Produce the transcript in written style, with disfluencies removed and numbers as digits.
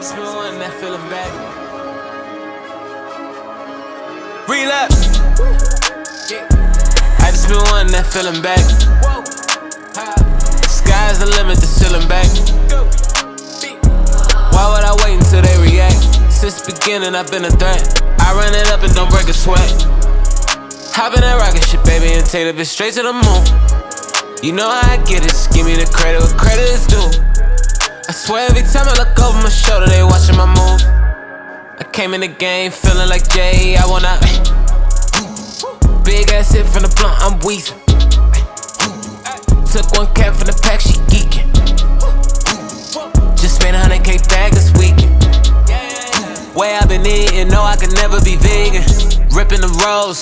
just been wanting that feeling back. Relapse. I just been wanting that feeling back. The sky's the limit, the ceiling back. Why would I wait until they react? Since the beginning I've been a threat. I run it up and don't break a sweat. Hop in that rocket shit, baby, and take the bitch straight to the moon. You know how I get it, just give me the credit where credit is due. I swear every time I look over my shoulder, they watching my moves. I came in the game feeling like Jay, I wanna big ass hit from the blunt, I'm wheezing. Took one cat from the pack, she geeking. Just spent 100K bag this weekend. Way I been eating, know I could never be vegan. Ripping the rolls,